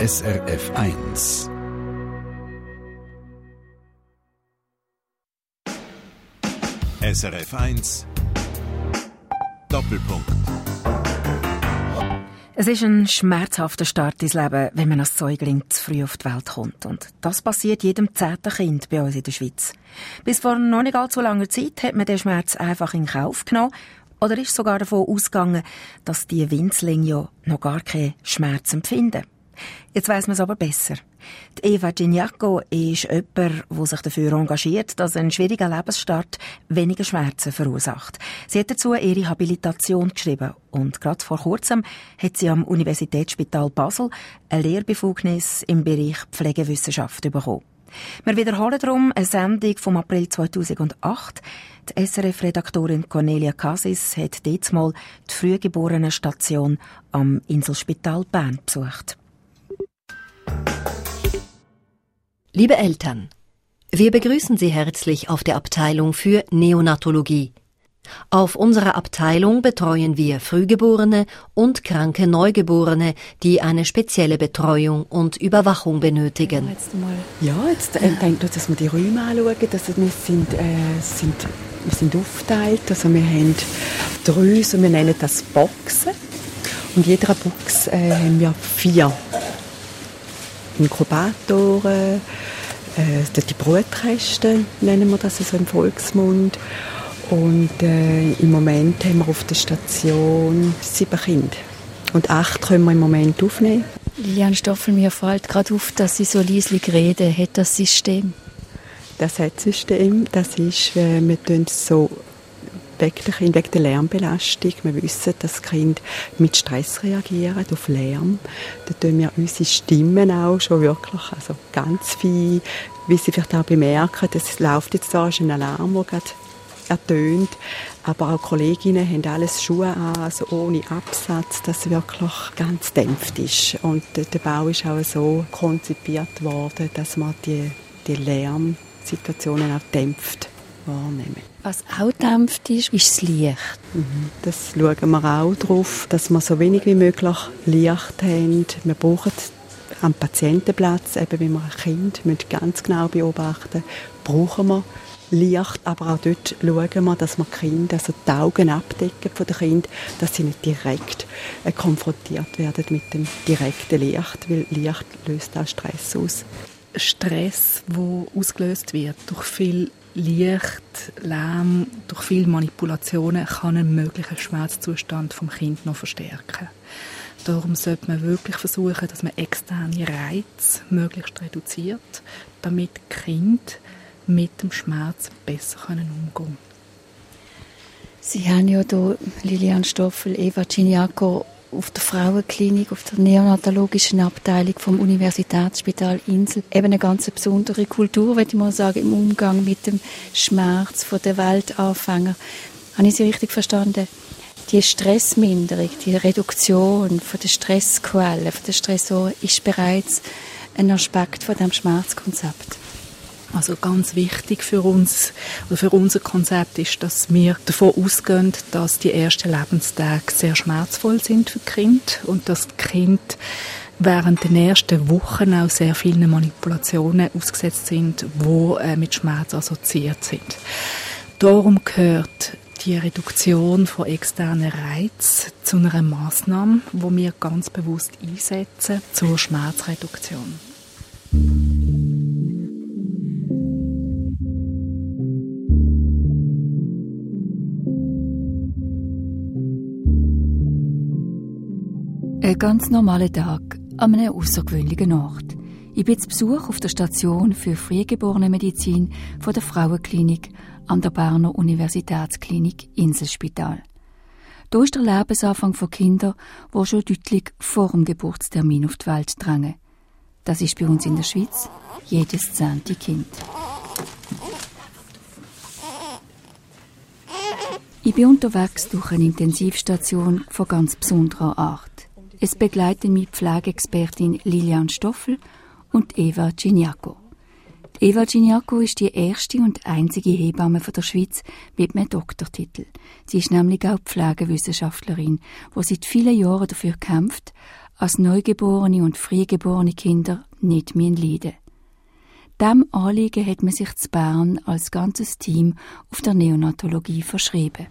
SRF 1. SRF 1 Doppelpunkt. Es ist ein schmerzhafter Start ins Leben, wenn man als Säugling zu früh auf die Welt kommt. Und das passiert jedem 10. Kind bei uns in der Schweiz. Bis vor noch nicht allzu langer Zeit hat man den Schmerz einfach in Kauf genommen oder ist sogar davon ausgegangen, dass die Winzlinge ja noch gar keinen Schmerz empfinden. Jetzt weiss man es aber besser. Die Eva Gignaco ist jemand, der sich dafür engagiert, dass ein schwieriger Lebensstart weniger Schmerzen verursacht. Sie hat dazu ihre Habilitation geschrieben und gerade vor kurzem hat sie am Universitätsspital Basel eine Lehrbefugnis im Bereich Pflegewissenschaft bekommen. Wir wiederholen darum eine Sendung vom April 2008. Die SRF-Redaktorin Cornelia Cassis hat diesmal die Frühgeborenen-Station am Inselspital Bern besucht. Liebe Eltern, wir begrüßen Sie herzlich auf der Abteilung für Neonatologie. Auf unserer Abteilung betreuen wir Frühgeborene und kranke Neugeborene, die eine spezielle Betreuung und Überwachung benötigen. Jetzt denkt uns, dass wir die Räume anschauen. Also wir sind aufgeteilt. Also wir haben 3, so wir nennen das Boxen. Und in jeder Box haben wir 4 Inkubatoren, die Brutkästen nennen wir das also im Volksmund. Und im Moment haben wir auf der Station 7 Kinder. Und 8 können wir im Moment aufnehmen. Lilian Stoffel, mir fällt gerade auf, dass Sie so leislich reden. Hat das System? Das hat das System. Das ist, wir tun so wegen der Lärmbelastung. Wir wissen, dass Kinder mit Stress reagieren, auf Lärm. Da tun wir unsere Stimmen auch schon wirklich also ganz viel, wie Sie vielleicht auch bemerken, es läuft jetzt da, ist ein Alarm, der gerade ertönt. Aber auch Kolleginnen haben alles Schuhe an, also ohne Absatz, dass es wirklich ganz dämpft ist. Und der Bau ist auch so konzipiert worden, dass man die Lärmsituationen auch dämpft wahrnehmen. Was auch dämpft ist das Licht. Das schauen wir auch drauf, dass wir so wenig wie möglich Licht haben. Wir brauchen am Patientenplatz, eben wenn wir ein Kind ganz genau beobachten, brauchen wir Licht, aber auch dort schauen wir, dass wir die Kinder, also die Augen abdecken von den Kindern, dass sie nicht direkt konfrontiert werden mit dem direkten Licht, weil Licht löst auch Stress aus. Stress, der ausgelöst wird durch viel Licht, Lärm, durch viele Manipulationen, kann einen möglichen Schmerzzustand vom Kind noch verstärken. Darum sollte man wirklich versuchen, dass man externe Reize möglichst reduziert, damit die Kinder mit dem Schmerz besser umgehen können. Sie haben ja hier, Lilian Stoffel, Eva Gignaco, auf der Frauenklinik, auf der neonatologischen Abteilung vom Universitätsspital Insel eben eine ganz besondere Kultur, würde ich mal sagen, im Umgang mit dem Schmerz der Weltanfänger. Habe ich Sie richtig verstanden? Die Stressminderung, die Reduktion von der Stressquellen, von der Stressoren ist bereits ein Aspekt von dem Schmerzkonzept. Also ganz wichtig für uns oder für unser Konzept ist, dass wir davon ausgehen, dass die ersten Lebenstage sehr schmerzvoll sind für die Kinder und dass die Kinder während den ersten Wochen auch sehr vielen Manipulationen ausgesetzt sind, die mit Schmerz assoziiert sind. Darum gehört die Reduktion von externen Reizen zu einer Massnahme, die wir ganz bewusst einsetzen zur Schmerzreduktion. Ein ganz normaler Tag an einem außergewöhnlichen Ort. Ich bin zu Besuch auf der Station für Frühgeborenenmedizin von der Frauenklinik an der Berner Universitätsklinik Inselspital. Hier ist der Lebensanfang von Kindern, die schon deutlich vor dem Geburtstermin auf die Welt drängen. Das ist bei uns in der Schweiz jedes 10. Kind. Ich bin unterwegs durch eine Intensivstation von ganz besonderer Art. Es begleiten mich Pflegeexpertin Lilian Stoffel und Eva Gignaco. Eva Gignaco ist die erste und einzige Hebamme von der Schweiz mit einem Doktortitel. Sie ist nämlich auch Pflegewissenschaftlerin, die seit vielen Jahren dafür kämpft, als neugeborene und frühgeborene Kinder nicht leiden müssen. Diesem Anliegen hat man sich in Bern als ganzes Team auf der Neonatologie verschrieben.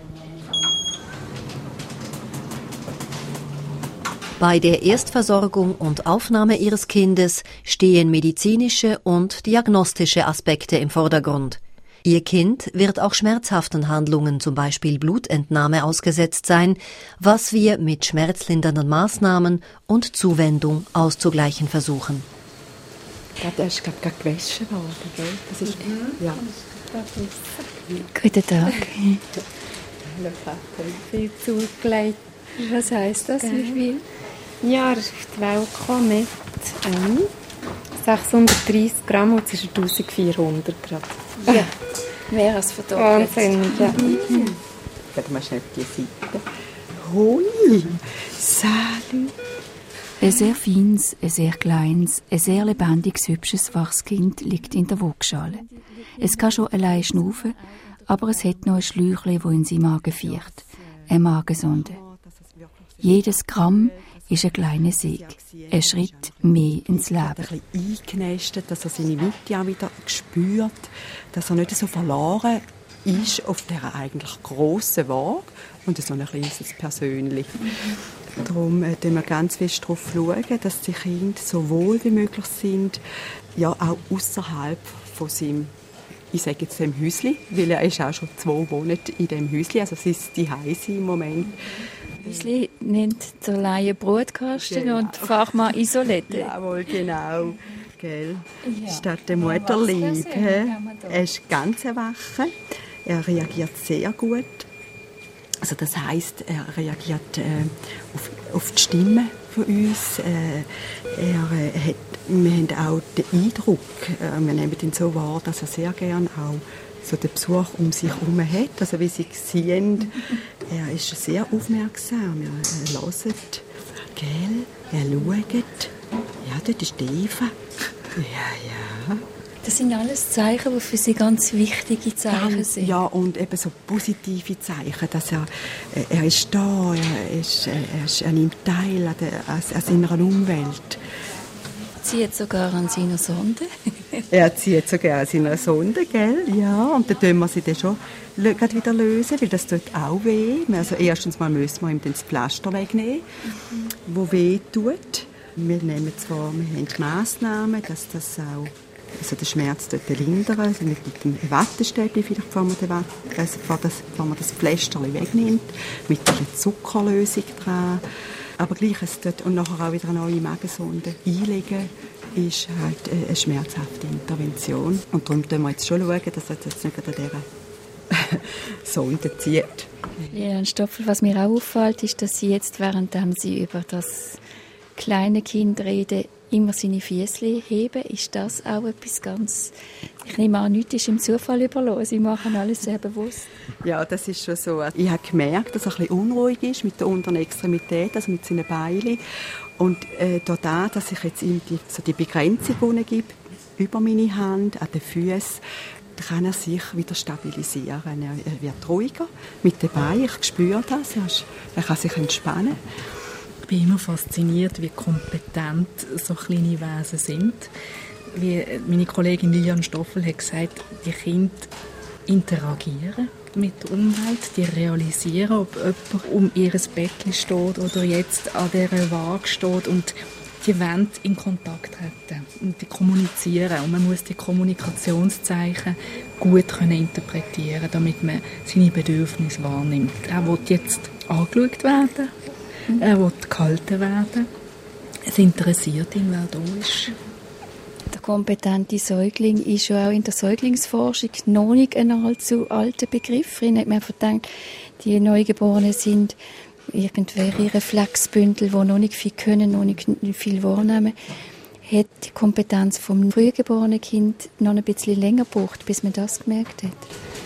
Bei der Erstversorgung und Aufnahme ihres Kindes stehen medizinische und diagnostische Aspekte im Vordergrund. Ihr Kind wird auch schmerzhaften Handlungen, zum Beispiel Blutentnahme, ausgesetzt sein, was wir mit schmerzlindernden Maßnahmen und Zuwendung auszugleichen versuchen. Der ist gerade gewaschen worden, gell? Das ist, ja. Guten Tag. Viel zugelegt. Was heisst das? Wie viel? Ja, er ist auf die Welt gekommen mit 630 Gramm und jetzt ist er 1400 Gramm. Ja, mehr als verdoppelt. Wahnsinnig, ja. Warte mal schnell auf die Seite. Hui, salut. Ein sehr feines, ein sehr kleines, ein sehr lebendiges, hübsches, waches Kind liegt in der Waagschale. Es kann schon allein schnaufen, aber es hat noch ein Schläuchchen, das in seinen Magen fährt. Eine Magensonde. Jedes Gramm ist ein kleiner Sieg. Ein Schritt mehr ins Leben. Er ist ein bisschen eingenestet, dass er seine Mitte auch wieder spürt, dass er nicht so verloren ist auf dieser eigentlich grossen Waage und so ein kleines Persönlich. Darum schauen wir ganz fest darauf, dass die Kinder so wohl wie möglich sind, ja auch außerhalb von seinem, ich sage jetzt dem Häusli, weil er ist auch schon 2 Monate in dem Häusli, also es ist die Heise im Moment. Häusli nennt der Laie Brutkasten genau. Und Fachmann Isolette. Jawohl, genau. Gell? Ja. Statt der Mutterliebe. Er ist ganz erwachen. Er reagiert sehr gut. Also das heisst, er reagiert auf die Stimme von uns. Wir haben auch den Eindruck, wir nehmen ihn so wahr, dass er sehr gerne auch so den Besuch um sich herum hat. Also wie Sie sehen, er ist sehr aufmerksam. Er hört, gell? Er schaut. Ja, dort ist die Eva. Ja. Das sind alles Zeichen, die für Sie ganz wichtige Zeichen sind. Ja, und eben so positive Zeichen, dass er ist da, er nimmt teil an seiner Umwelt. Zieht sogar an seiner Sonde. Er zieht sogar an seiner Sonde, gell? Ja, und dann tun wir sie dann schon wieder lösen, weil das tut auch weh. Also erstens mal müssen wir ihm das Pflaster wegnehmen, wo weh tut. Wir haben Massnahmen, dass das auch den Schmerz dort lindern, also mit dem Wattestäbchen vielleicht, bevor man das Pflasterchen wegnimmt, mit einer Zuckerlösung dran. Aber gleich und nachher auch wieder eine neue Magensonde einlegen, ist halt eine schmerzhafte Intervention. Und darum schauen wir jetzt schon, dass er jetzt nicht an dieser Sonde zieht. Lilian Stoffel, was mir auch auffällt, ist, dass Sie jetzt, während Sie über das kleine Kind reden, immer seine Füßchen heben. Ist das auch etwas ganz... Ich nehme an, nichts ist im Zufall überlassen. Sie machen alles sehr bewusst. Ja, das ist schon so. Ich habe gemerkt, dass er ein bisschen unruhig ist mit der unteren Extremität, also mit seinen Beinen. Und dadurch, dass ich jetzt ihm die Begrenzung gebe, über meine Hand, an den Füßen, kann er sich wieder stabilisieren. Er wird ruhiger mit den Beinen. Ich spüre das. Er kann sich entspannen. Ich bin immer fasziniert, wie kompetent so kleine Wesen sind. Wie meine Kollegin Lilian Stoffel hat gesagt, die Kinder interagieren mit der Umwelt, die realisieren, ob jemand um ihr Bettchen steht oder jetzt an dieser Waage steht und die wollen in Kontakt treten und die kommunizieren. Und man muss die Kommunikationszeichen gut interpretieren, damit man seine Bedürfnisse wahrnimmt. Er will jetzt angeschaut werden. Er will gehalten werden. Es interessiert ihn, wer da ist. Der kompetente Säugling ist ja auch in der Säuglingsforschung noch nicht ein allzu alter Begriff. Früher hat man gedacht, die Neugeborenen sind irgendwelche Reflexbündel, die noch nicht viel können, noch nicht viel wahrnehmen. Hat die Kompetenz vom frühgeborenen Kind noch ein bisschen länger gebraucht, bis man das gemerkt hat?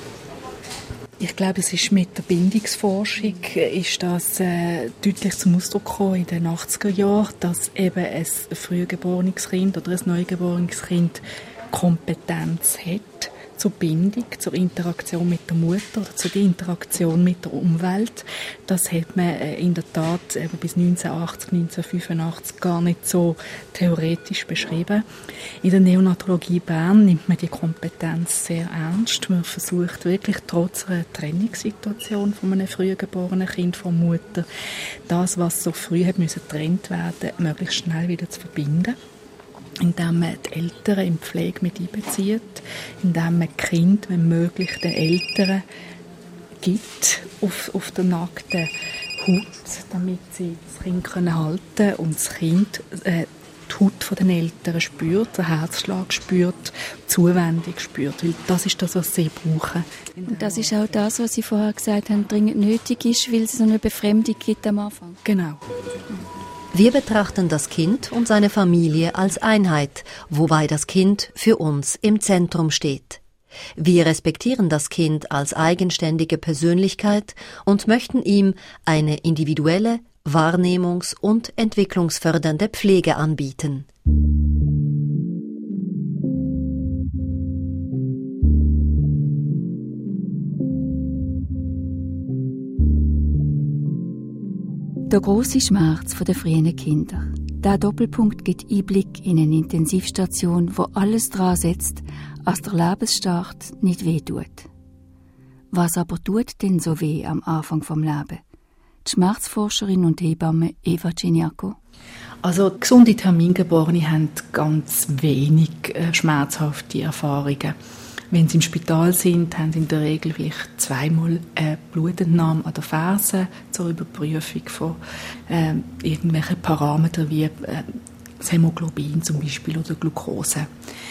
Ich glaube, es ist mit der Bindungsforschung ist das deutlich zum Ausdruck gekommen in den 80er Jahren, dass eben ein frühgeborenes Kind oder ein neugeborenes Kind Kompetenz hat, zur Bindung, zur Interaktion mit der Mutter oder zur Interaktion mit der Umwelt. Das hat man in der Tat bis 1980, 1985 gar nicht so theoretisch beschrieben. In der Neonatologie Bern nimmt man die Kompetenz sehr ernst. Man versucht wirklich trotz einer Trennungssituation von einem früh geborenen Kind von Mutter, das, was so früh hat müssen getrennt werden, möglichst schnell wieder zu verbinden, indem man die Eltern in die Pflege mit einbezieht, indem man die Kinder, wenn möglich, den Eltern gibt auf der nackten Haut, damit sie das Kind halten können und das Kind die Haut der Eltern spürt, den Herzschlag spürt, die Zuwendung spürt, weil das ist das, was sie brauchen. Und das ist auch das, was Sie vorher gesagt haben, dringend nötig ist, weil es so eine Befremdung gibt am Anfang. Genau. Wir betrachten das Kind und seine Familie als Einheit, wobei das Kind für uns im Zentrum steht. Wir respektieren das Kind als eigenständige Persönlichkeit und möchten ihm eine individuelle, wahrnehmungs- und entwicklungsfördernde Pflege anbieten. Der grosse Schmerz der frühen Kinder. Der Doppelpunkt gibt Einblick in eine Intensivstation, wo alles dran setzt, als der Lebensstart nicht wehtut. Was aber tut denn so weh am Anfang vom Leben? Die Schmerzforscherin und Hebamme Eva Ciniacco. Also gesunde Termingeborene haben ganz wenig schmerzhafte Erfahrungen. Wenn sie im Spital sind, haben sie in der Regel vielleicht zweimal eine Blutentnahme an der Ferse zur Überprüfung von irgendwelchen Parametern wie das Hämoglobin zum Beispiel oder Glucose.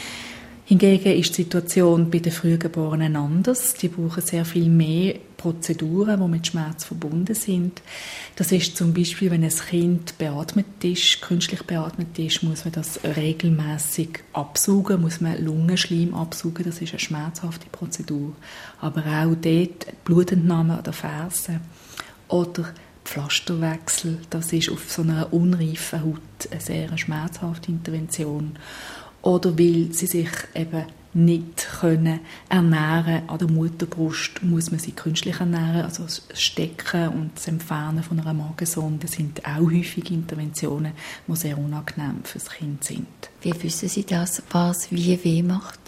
Hingegen ist die Situation bei den Frühgeborenen anders. Die brauchen sehr viel mehr Prozeduren, die mit Schmerz verbunden sind. Das ist zum Beispiel, wenn ein Kind beatmet ist, künstlich beatmet ist, muss man das regelmäßig absaugen, muss man Lungenschleim absaugen. Das ist eine schmerzhafte Prozedur. Aber auch dort Blutentnahme an der Ferse oder Pflasterwechsel, das ist auf so einer unreifen Haut eine sehr schmerzhafte Intervention. Oder weil sie sich eben nicht ernähren können. An der Mutterbrust muss man sie künstlich ernähren. Also das Stecken und das Entfernen von einer Magensonde sind auch häufige Interventionen, die sehr unangenehm für das Kind sind. Wie wissen Sie das, was wie weh macht?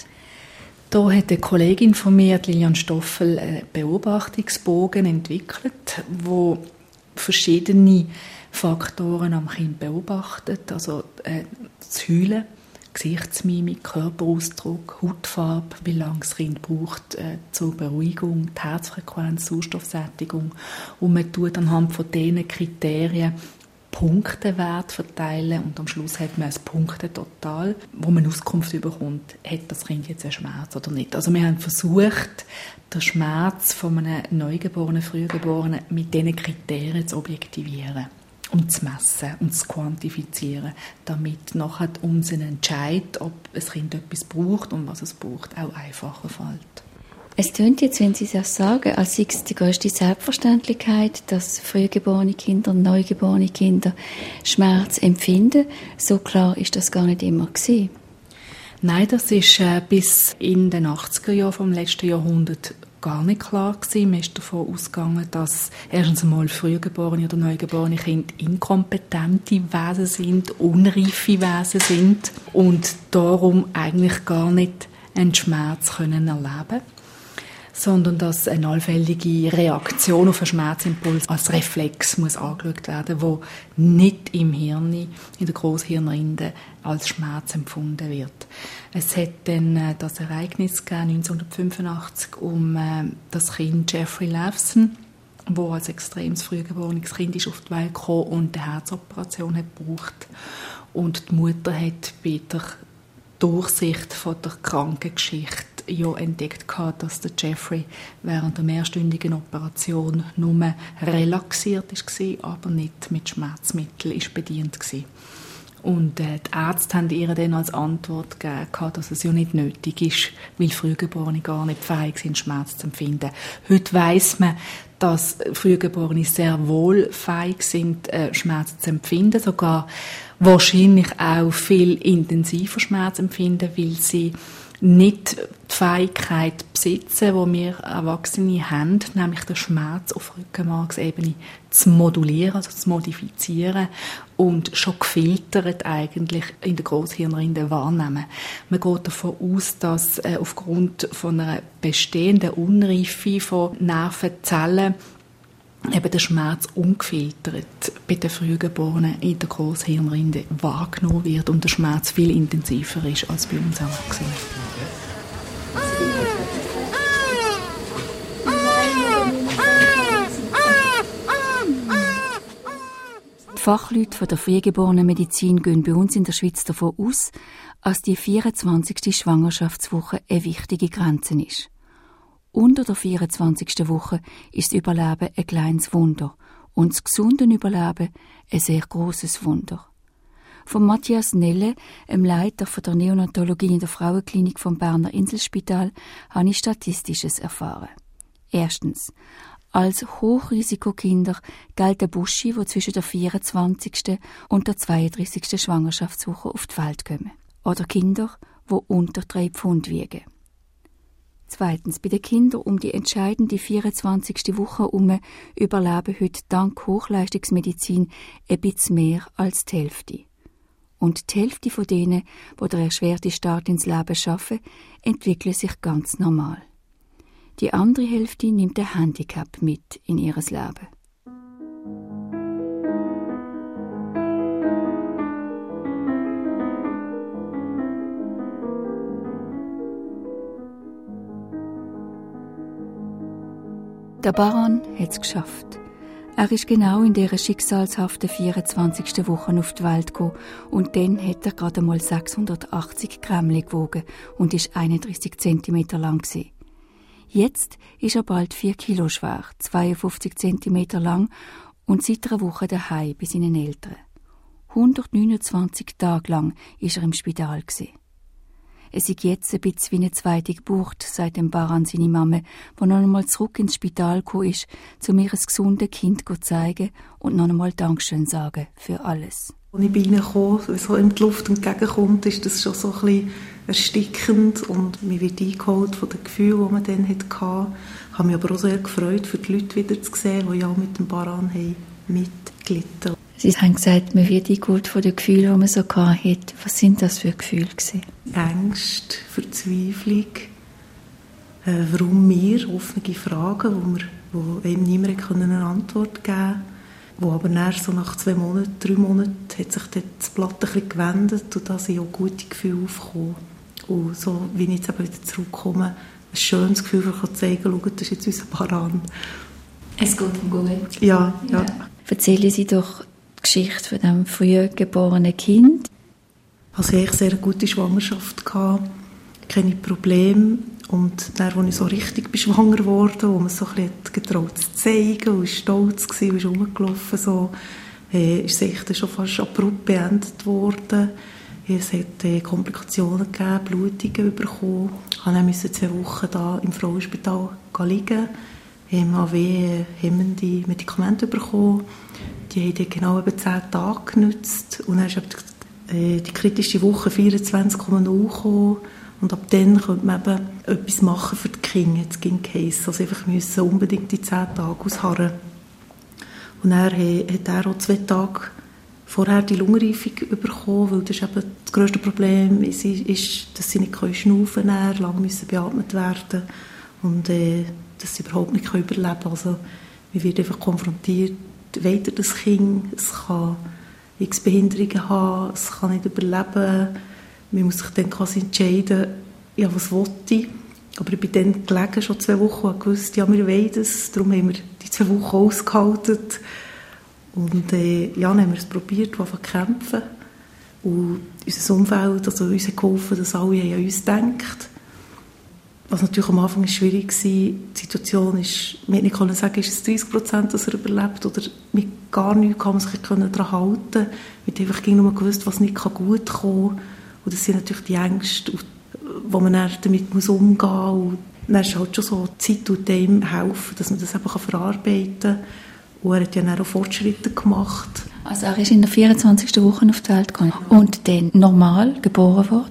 Da hat eine Kollegin von mir, Lilian Stoffel, einen Beobachtungsbogen entwickelt, wo verschiedene Faktoren am Kind beobachtet. Also das Heulen, Gesichtsmimik, Körperausdruck, Hautfarbe, wie lange das Kind braucht zur Beruhigung, die Herzfrequenz, Sauerstoffsättigung. Und man tut anhand von diesen Kriterien Punktewert verteilen und am Schluss hat man ein Punktetotal, wo man Auskunft bekommt, hat das Kind jetzt einen Schmerz oder nicht. Also wir haben versucht, den Schmerz von einem Neugeborenen, Frühgeborenen mit diesen Kriterien zu objektivieren und zu messen und zu quantifizieren, damit nachher unser Entscheid, ob ein Kind etwas braucht und was es braucht, auch einfacher fällt. Es tönt jetzt, wenn Sie das sagen, als sei es die grösste Selbstverständlichkeit, dass frühgeborene Kinder, neugeborene Kinder Schmerz empfinden. So klar ist das gar nicht immer gewesen. Nein, das ist bis in den 80er Jahren vom letzten Jahrhundert gar nicht klar gewesen. Man ist davon ausgegangen, dass erstens einmal frühgeborene oder neugeborene Kinder inkompetente Wesen sind, unreife Wesen sind und darum eigentlich gar nicht einen Schmerz erleben können, sondern dass eine allfällige Reaktion auf einen Schmerzimpuls als Reflex muss angeschaut werden, wo nicht im Hirn, in der Grosshirnrinde als Schmerz empfunden wird. Es hat dann das Ereignis gegeben, 1985 um das Kind Jeffrey Levson, wo als extremes frühgeborenes Kind ist auf die Welt gekommen und eine Herzoperation hat gebraucht. Und die Mutter hat bei der Durchsicht von der Krankengeschichte ja entdeckt gehabt, dass der Jeffrey während der mehrstündigen Operation nur relaxiert war, aber nicht mit Schmerzmitteln bedient war. Und die Ärzte haben ihr dann als Antwort gegeben, dass es ja nicht nötig ist, weil Frühgeborene gar nicht fähig sind, Schmerz zu empfinden. Heute weiss man, dass Frühgeborene sehr wohl fähig sind, Schmerz zu empfinden, sogar wahrscheinlich auch viel intensiver Schmerz empfinden, weil sie nicht die Fähigkeit besitzen, die wir Erwachsene haben, nämlich den Schmerz auf Rückenmarksebene zu modulieren, also zu modifizieren und schon gefiltert eigentlich in der Grosshirnrinde wahrnehmen. Man geht davon aus, dass aufgrund von einer bestehenden Unreife von Nervenzellen eben der Schmerz ungefiltert bei den Frühgeborenen in der Grosshirnrinde wahrgenommen wird und der Schmerz viel intensiver ist als bei uns Erwachsenen. Die Fachleute von der Frühgeborenenmedizin gehen bei uns in der Schweiz davon aus, dass die 24. Schwangerschaftswoche eine wichtige Grenze ist. Unter der 24. Woche ist das Überleben ein kleines Wunder und das gesunde Überleben ein sehr grosses Wunder. Von Matthias Nelle, dem Leiter der Neonatologie in der Frauenklinik vom Berner Inselspital, habe ich Statistisches erfahren. Erstens: Als Hochrisikokinder gelten Buschi, die zwischen der 24. und der 32. Schwangerschaftswoche auf die Welt kommen. Oder Kinder, die unter 3 Pfund wiegen. Zweitens, bei den Kindern um die entscheidende 24. Woche herum überleben heute dank Hochleistungsmedizin ein bisschen mehr als die Hälfte. Und die Hälfte von denen, die den erschwerten Start ins Leben schaffen, entwickeln sich ganz normal. Die andere Hälfte nimmt ein Handicap mit in ihr Leben. Der Baran hat es geschafft. Er ist genau in dieser schicksalshaften 24. Woche auf die Welt gekommen und dann hat er gerade mal 680 Gramm gewogen und ist 31 cm lang gewesen. Jetzt ist er bald 4 Kilo schwer, 52 cm lang und seit einer Woche daheim bei seinen Eltern. 129 Tage lang ist er im Spital gewesen. Es ist jetzt ein bisschen wie eine zweite Geburt, sagt dem Baran seine Mama, die noch einmal zurück ins Spital gekommen ist, um ihr ein gesundes Kind zu zeigen und noch einmal Dankeschön sagen für alles. Als ich bei ihnen kam, so in die Luft entgegenkommt, ist das schon so ein bisschen erstickend und mir wird eingeholt von den Gefühlen, die man dann hatte. Ich habe mich aber auch sehr gefreut, für die Leute wieder zu sehen, die ja mit dem Baran mitgelitten haben. Sie haben gesagt, man wird eingeholt von den Gefühlen, die man so hatte. Was sind das für Gefühle gewesen? Ängste, Verzweiflung, warum wir, offene Fragen, wo einem niemand eine Antwort geben konnte. Wo aber erst so nach 2 Monaten, 3 Monaten hat sich das Blatt ein bisschen gewendet und da sind auch gute Gefühle aufgekommen. Und so, wie ich jetzt eben wieder zurückkomme, ein schönes Gefühl, das ich zeigen kann, schau, das ist jetzt unser Baran. Es geht um gut. Ja. Erzählen Sie doch die Geschichte von diesem früh geborenen Kind. Also ich hatte eine sehr gute Schwangerschaft, keine Probleme. Und dann, als ich so richtig schwanger wurde, wo man so ein bisschen getraut zu zeigen und stolz war und ist rumgelaufen, so, ist es dann schon fast abrupt beendet worden. Es hat Komplikationen gegeben, Blutungen bekommen. Ich musste 2 Wochen da im Frauenspital liegen. Ich habe hemmende Medikamente bekommen. Die haben dann genau eben 10 Tage genutzt. Und dann ist die kritische Woche 24,0 gekommen. Und ab dann könnte man eben etwas machen für die Kinder. Jetzt ging es. Also einfach müssen unbedingt die 10 Tage ausharren. Und dann hat er auch 2 Tage vorher die Lungenreifung bekommen, weil das ist eben das grösste Problem ist, dass sie nicht schnaufen können, lange müssen beatmet werden und dass sie überhaupt nicht überleben können. Also man wird einfach konfrontiert, weiter das Kind, es kann x Behinderungen haben, es kann nicht überleben. Man muss sich dann quasi entscheiden, ja, was will ich. Aber ich bin dann gelegen, schon 2 Wochen, und wusste, ja, wir wollen das. Darum haben wir die 2 Wochen ausgehalten. Und dann haben wir es probiert, angefangen zu kämpfen. Und unser Umfeld, also uns hat geholfen, dass alle an uns denken. Was natürlich am Anfang schwierig war, die Situation ist, wir konnten nicht sagen, ist es 30%, dass er überlebt, oder mit gar nichts kann man sich daran halten. Wir haben einfach nur gewusst, was nicht gut kommen kann. Und das sind natürlich die Ängste, wo man dann damit umgehen muss. Und dann ist halt schon so, die Zeit tut einem helfen, dass man das eben verarbeiten kann. Und er hat ja dann auch Fortschritte gemacht. Also er ist in der 24. Woche auf die Welt gekommen und dann normal geboren worden?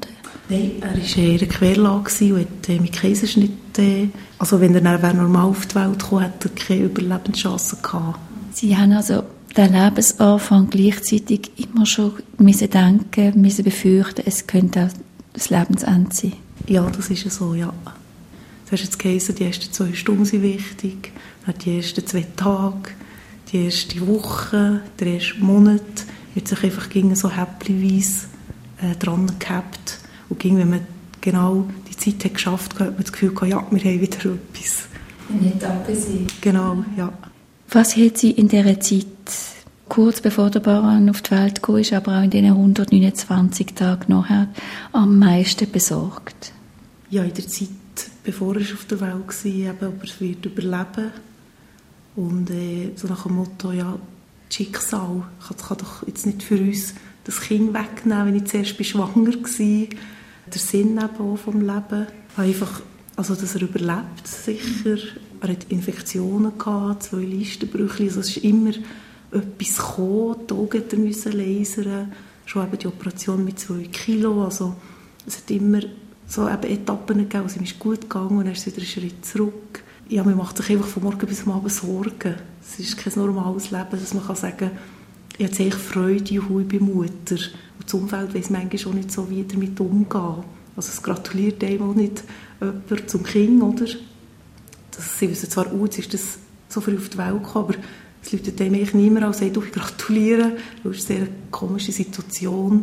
Nein, er war in einer Querlage und hat mit Kaiserschnitt, also wenn er dann normal auf die Welt kam, hat er keine Überlebenschance gehabt. Sie haben also den Lebensanfang gleichzeitig immer schon denken, befürchten, es könnte auch das Lebensende sein. Ja, das ist so, ja. Das hast jetzt geheißen, die ersten 2 Stunden sind wichtig, dann die ersten 2 Tage, die erste Woche, der erste Monat, wird sich einfach so häppchenweise dran gehabt. Und wenn man genau die Zeit hat geschafft hat, hat man das Gefühl gehabt, ja, wir haben wieder etwas. Eine Etappe sein. Genau, ja. Was hat Sie in dieser Zeit, kurz bevor der Baran auf die Welt gekommen ist, aber auch in diesen 129 Tagen nachher, am meisten besorgt? Ja, in der Zeit, bevor er auf der Welt war, aber er wird überleben. Und so nach dem Motto, ja, das Schicksal kann doch jetzt nicht für uns das Kind wegnehmen, wenn ich zuerst schwanger war. Der Sinn eben auch vom Leben. Einfach, also, dass er überlebt, sicher. Er hat Infektionen gehabt, 2 Leistenbrüche. Also es ist immer etwas gekommen. Die Augen musste lasern. Schon eben die Operation mit 2 Kilo. Also, es hat immer so eben Etappen gegeben. Also, ihm ist gut gegangen und dann ist es wieder einen Schritt zurück. Ja, man macht sich einfach von morgen bis am Abend Sorgen. Es ist kein normales Leben, dass man sagen kann, ich habe jetzt Freude und ich bin Mutter. Und das Umfeld weiss manchmal auch nicht so, wie damit umgehen. Also es gratuliert einem auch nicht jemand zum Kind, oder? Sie wissen zwar, jetzt ist das so früh auf die Welt gekommen, aber es läutet einem eigentlich niemand an und sagt, ich gratuliere. Das ist eine sehr komische Situation.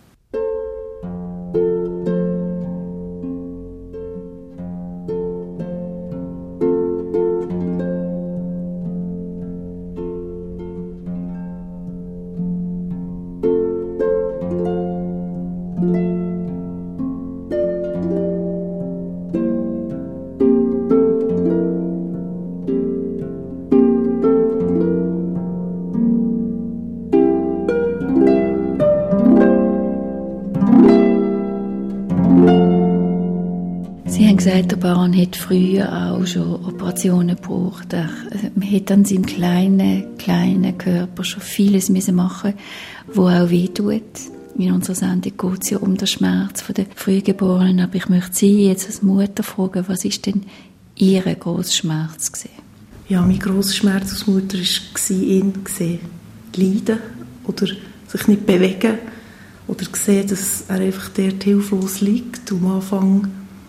Der Baran hat früher auch schon Operationen gebraucht. Man hat an seinem kleinen Körper schon vieles machen müssen, was auch wehtut. In unserer Sendung geht es ja um den Schmerz der Frühgeborenen. Aber ich möchte Sie jetzt als Mutter fragen, was war denn Ihr grosser Schmerz gewesen? Ja, mein grosser Schmerz als Mutter war, ihn zu leiden oder sich nicht bewegen oder sehen, dass er einfach dort hilflos liegt und am Anfang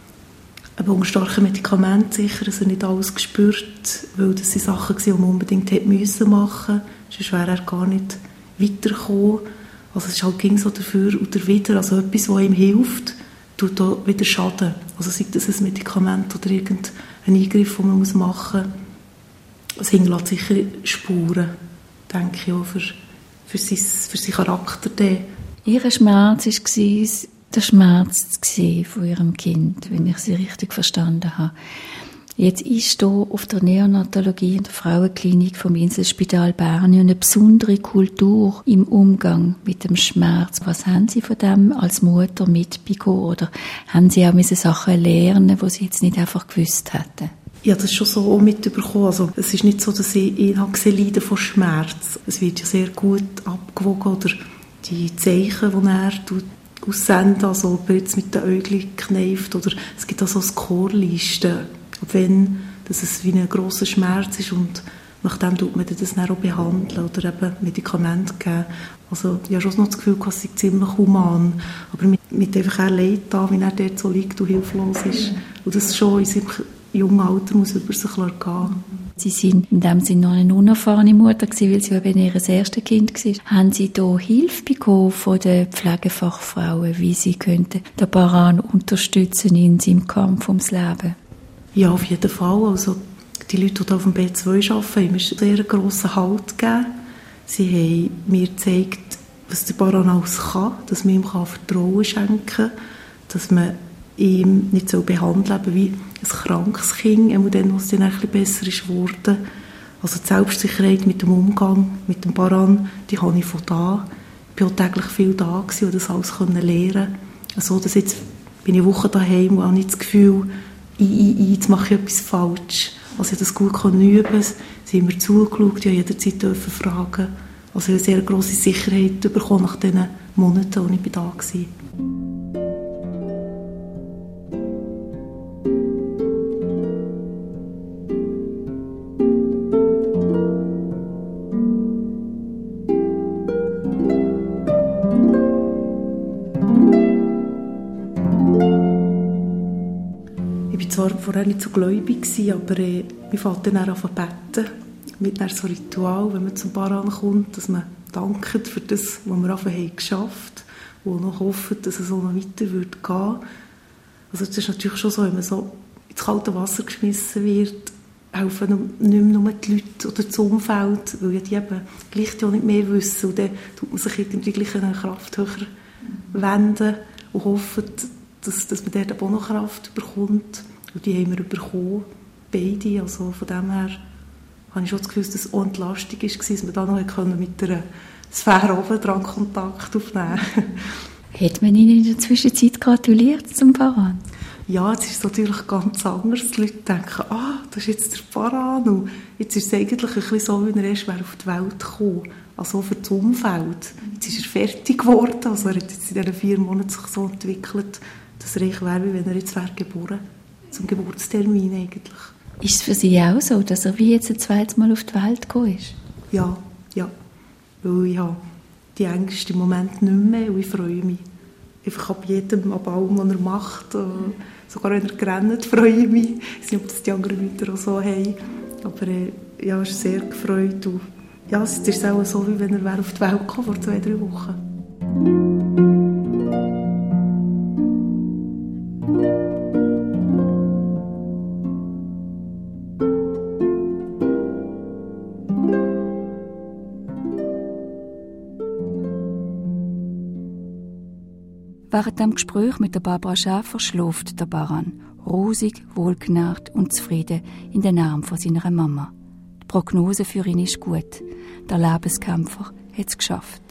aber unter starken Medikamenten sicher, dass er nicht alles gespürt, weil das sind Sachen waren, die man unbedingt hätte machen müssen. Sonst wäre er gar nicht weitergekommen. Also es ist halt ging so dafür oder wieder, also etwas, was ihm hilft, tut auch wieder Schaden. Also sei das ein Medikament oder irgendein Eingriff, den man machen muss. Es hinterlässt sicher Spuren, denke ich auch, für seinen Charakter. Ihr Schmerz war der Schmerz von ihrem Kind, wenn ich sie richtig verstanden habe. Jetzt ist hier auf der Neonatologie in der Frauenklinik vom Inselspital Bern eine besondere Kultur im Umgang mit dem Schmerz. Was haben Sie von dem als Mutter mitbekommen? Oder haben Sie auch Sachen lernen, die Sie jetzt nicht einfach gewusst hätten? Ja, das ist schon so auch mitbekommen. Also, es ist nicht so, dass ich leiden von Schmerz. Es wird ja sehr gut abgewogen, oder die Zeichen, die er aussenden, also ob er jetzt mit den Äuglein kneift, oder es gibt auch so Scorelisten, wenn es wie ein grosser Schmerz ist und nachdem tut man das dann auch behandeln oder eben Medikamente geben. Also ich habe schon noch das Gefühl, es sei ziemlich human, aber mit einfach Leid da, wie er dort so liegt und hilflos ist. Und das schon in seinem jungen Alter muss über sich gehen. Sie sind in dem Sinne noch eine unerfahrene Mutter gewesen, weil sie eben ihr erstes Kind war. Haben Sie da Hilfe bekommen von den Pflegefachfrauen, wie sie könnten den Baran unterstützen in seinem Kampf ums Leben? Ja, auf jeden Fall. Also, die Leute, die auf dem B2 arbeiten, haben mir einen sehr grossen Halt gegeben. Sie haben mir gezeigt, was der Baran alles kann, dass man ihm Vertrauen schenken kann, dass man ihm nicht so behandeln wie ein krankes Kind, auch dann, was dann ein bisschen besser ist geworden. Also die Selbstsicherheit mit dem Umgang mit dem Baran, die habe ich von da. Ich war auch täglich viel da gewesen und das alles lernen konnte. Also, dass jetzt bin ich Wochen daheim und habe nicht das Gefühl, jetzt mache ich etwas falsch. Also ich das gut üben. Sie haben mir zugeschaut, ich durfte jederzeit fragen. Also ich habe eine sehr grosse Sicherheit bekommen nach diesen Monaten, als ich da war. zwar vorher nicht so gläubig gewesen, aber man fängt dann an zu beten, mit einem so Ritual, wenn man zum Paran kommt, dass man dankt für das, was wir einfach geschafft haben und noch hofft, dass es so noch weiter wird gehen. Also das ist natürlich schon so, wenn man so ins kalte Wasser geschmissen wird, helfen nicht mehr nur die Leute oder das Umfeld, weil die eben gleich auch nicht mehr wissen. Und dann tut man sich irgendwie gleich eine Kraft höher wenden und hoffen, dass man dort auch noch Kraft bekommt. Und die haben wir bekommen, beide. Also von dem her habe ich schon das Gefühl, dass es auch Entlastung war, dass wir da noch mit der Sphäre oben dran Kontakt aufnehmen konnten. Hat man Ihnen in der Zwischenzeit gratuliert zum Paran? Ja, jetzt ist es natürlich ganz anders. Die Leute denken, das ist jetzt der Paran. Und jetzt ist es eigentlich ein bisschen so, wie er erst auf die Welt gekommen. Also für das Umfeld. Jetzt ist er fertig geworden. Also er hat jetzt in diesen 4 Monaten sich so entwickelt, dass er eigentlich wäre, wie wenn er jetzt wäre geboren. Zum Geburtstermin eigentlich. Ist es für Sie auch so, dass er wie jetzt ein zweites Mal auf die Welt gekommen ist? Ja. Weil ich habe die Ängste im Moment nicht mehr und ich freue mich. Einfach ab jedem, ab allem, was er macht. Sogar wenn er rennt, freue ich mich. Ich weiß nicht, ob das die anderen Leute auch so haben. Aber ja, es ist sehr gefreut. Und ja, es ist auch so, wie wenn er auf die Welt kam vor 2-3 Wochen. Während dem Gespräch mit der Barbara Schäfer schläft der Paran, rosig, wohlgenährt und zufrieden in den Armen von seiner Mama. Die Prognose für ihn ist gut. Der Lebenskämpfer hat es geschafft.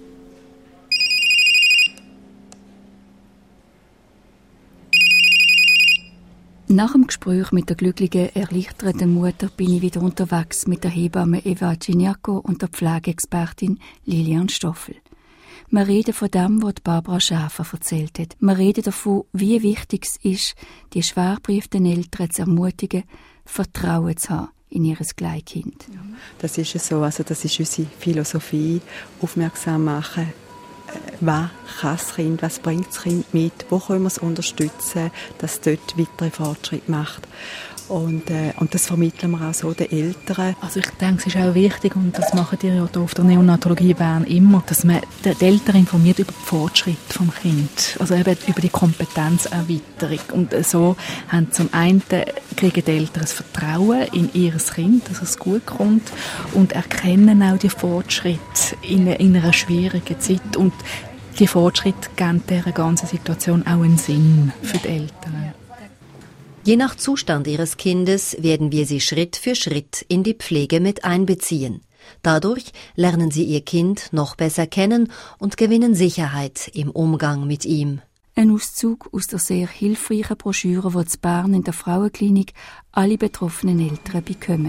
Nach dem Gespräch mit der glücklichen, erleichterten Mutter bin ich wieder unterwegs mit der Hebamme Eva Ciniacco und der Pflegeexpertin Lilian Stoffel. Wir reden von dem, was Barbara Schäfer erzählt hat. Wir reden davon, wie wichtig es ist, die schwerbereiften Eltern zu ermutigen, Vertrauen zu haben in ihr Kleinkind. Das ist so, also das ist unsere Philosophie, aufmerksam machen, was kann das Kind, was bringt das Kind mit, wo können wir es unterstützen, dass es dort weitere Fortschritte macht. Und das vermitteln wir auch so den Eltern. Also ich denke, es ist auch wichtig, und das machen die ja hier auf der Neonatologie Bern immer, dass man die Eltern informiert über den Fortschritt vom Kind, also eben über die Kompetenzerweiterung. Und so haben zum einen kriegen die Eltern das Vertrauen in ihr Kind, dass es gut kommt, und erkennen auch die Fortschritte in einer schwierigen Zeit. Und die Fortschritte geben dieser ganzen Situation auch einen Sinn für die Eltern. Je nach Zustand Ihres Kindes werden wir Sie Schritt für Schritt in die Pflege mit einbeziehen. Dadurch lernen Sie Ihr Kind noch besser kennen und gewinnen Sicherheit im Umgang mit ihm. Ein Auszug aus der sehr hilfreichen Broschüre, die in Bern in der Frauenklinik alle betroffenen Eltern bekommen.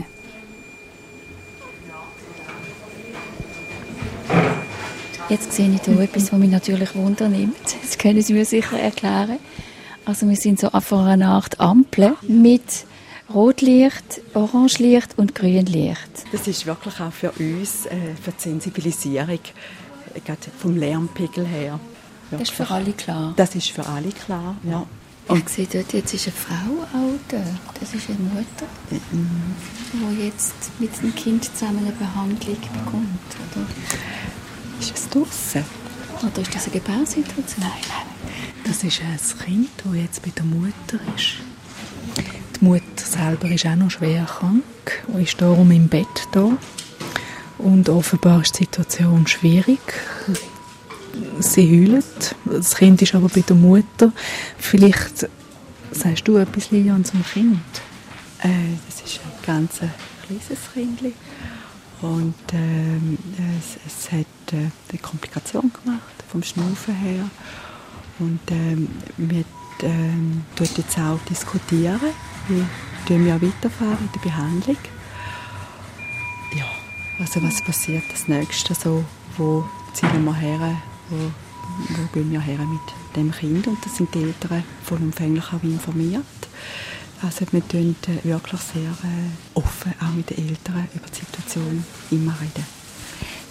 Jetzt sehe ich hier etwas, was mich natürlich wundernimmt. Das können Sie mir sicher erklären. Also wir sind so vor einer Art Ampel mit Rotlicht, Orangelicht und Grünlicht. Das ist wirklich auch für uns, für die Sensibilisierung, gerade vom Lärmpegel her. Wirklich. Das ist für alle klar? Das ist für alle klar, ja. Und ich sehe dort, jetzt ist eine Frau auch da. Das ist eine Mutter, die jetzt mit dem Kind zusammen eine Behandlung bekommt, oder? Ist es draussen? Oder ist das eine Gebärsituation? Nein. Das ist ein Kind, das jetzt bei der Mutter ist. Die Mutter selber ist auch noch schwer krank und ist darum im Bett da. Und offenbar ist die Situation schwierig. Sie heult. Das Kind ist aber bei der Mutter. Vielleicht sagst du etwas, Lilian, zum Kind? Das ist ein ganz kleines Kind. Und es hat eine Komplikation gemacht, vom Schnaufen her. Und wir dort jetzt auch diskutieren, wie wir weiterfahren in der Behandlung. Ja, also was passiert das Nächste, so, wo ziehen wir her, wo gehen wir her mit dem Kind, und das sind die Eltern vollumfänglich auch informiert. Also wir reden wirklich sehr offen auch mit den Eltern über die Situation immer reden.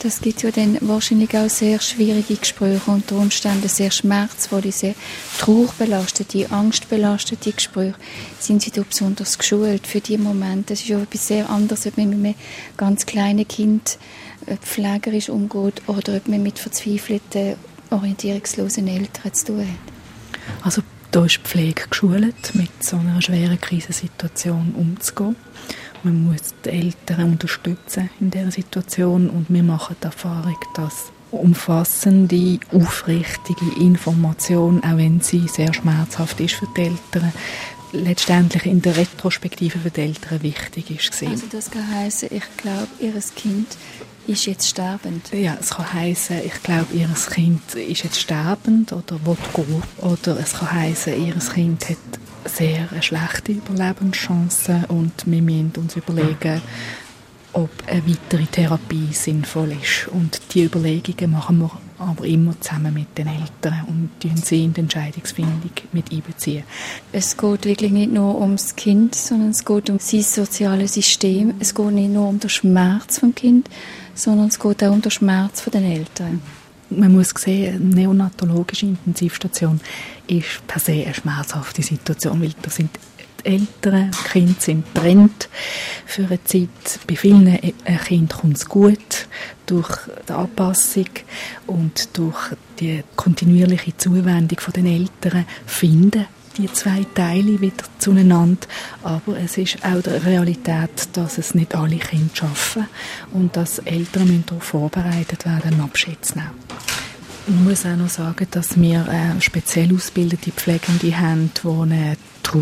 Das gibt ja dann wahrscheinlich auch sehr schwierige Gespräche, unter Umständen sehr schmerzvolle, sehr trauerbelastete, angstbelastete Gespräche. Sind Sie da besonders geschult für diese Momente? Das ist ja etwas sehr anderes, ob man mit einem ganz kleinen Kind pflegerisch umgeht oder ob man mit verzweifelten, orientierungslosen Eltern zu tun hat. Also da ist die Pflege geschult, mit so einer schweren Krisensituation umzugehen. Man muss die Eltern unterstützen in dieser Situation und wir machen die Erfahrung, dass umfassende, aufrichtige Information, auch wenn sie sehr schmerzhaft ist für die Eltern, letztendlich in der Retrospektive für die Eltern wichtig ist. Also das kann heissen, ich glaube, ihr Kind ist jetzt sterbend. Ja, es kann heissen, ich glaube, ihr Kind ist jetzt sterbend oder will gehen. Oder es kann heissen, ihr Kind hat sehr schlechte Überlebenschancen und wir müssen uns überlegen, ob eine weitere Therapie sinnvoll ist. Und die Überlegungen machen wir aber immer zusammen mit den Eltern und sie in die Entscheidungsfindung mit einbeziehen. Es geht wirklich nicht nur ums Kind, sondern es geht um sein soziales System. Es geht nicht nur um den Schmerz vom Kind, sondern es geht auch um den Schmerz der Eltern. Man muss sehen, eine neonatologische Intensivstation ist per se eine schmerzhafte Situation, weil da sind die Eltern, die Kinder sind getrennt für eine Zeit. Bei vielen Kindern kommt es gut durch die Anpassung und durch die kontinuierliche Zuwendung der Eltern finden die zwei Teile wieder zueinander. Aber es ist auch die Realität, dass es nicht alle Kinder schaffen und dass Eltern darauf vorbereitet werden, einen Abschied zu nehmen. Ich muss auch noch sagen, dass wir speziell ausgebildete Pflegende haben, die eine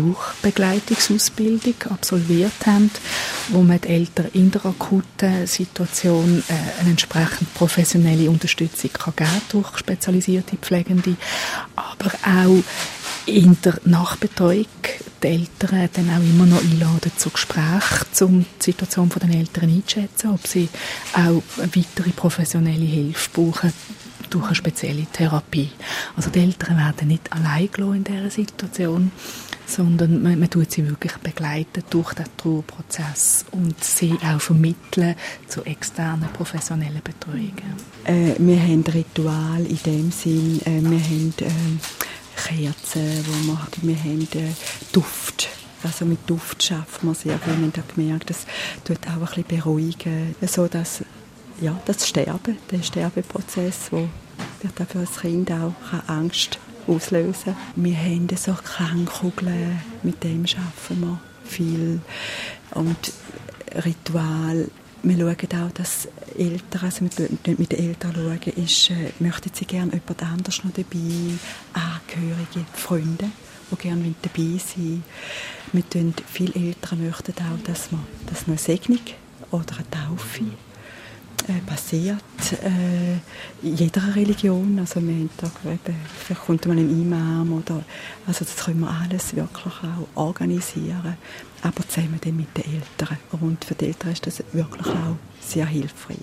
Trauerbegleitungsausbildung absolviert haben, wo man die Eltern in der akuten Situation eine entsprechend professionelle Unterstützung kann geben durch spezialisierte Pflegende, aber auch in der Nachbetreuung die Eltern dann auch immer noch einladen zu Gesprächen, um die Situation der Eltern einzuschätzen, ob sie auch weitere professionelle Hilfe brauchen durch eine spezielle Therapie. Also die Eltern werden nicht allein gelassen in dieser Situation, sondern man tut sie wirklich begleiten durch den Trauerprozess und sie auch vermitteln zu externen professionellen Betreuungen. Wir haben Ritual in dem Sinn, wir haben Kerzen, wir haben Duft. Also mit Duft schaffen wir sehr viel. Wir haben gemerkt, das tut auch ein bisschen beruhigen, so dass das Sterben, der Sterbeprozess, wo wird für das Kind auch Angst auslösen. Wir haben so Klangkugeln, mit dem arbeiten wir viel. Und Ritual, wir schauen auch, dass Eltern, also mit den Eltern schauen, möchten sie gerne jemand anderes noch dabei, Angehörige, Freunde, die gerne dabei sind. Viele Eltern möchten auch, dass eine Segnung oder eine Taufe passiert in jeder Religion. Also wir haben da vielleicht kommt mal ein Imam oder also das können wir alles wirklich auch organisieren, aber zusammen dann mit den Eltern. Und für die Eltern ist das wirklich auch sehr hilfreich.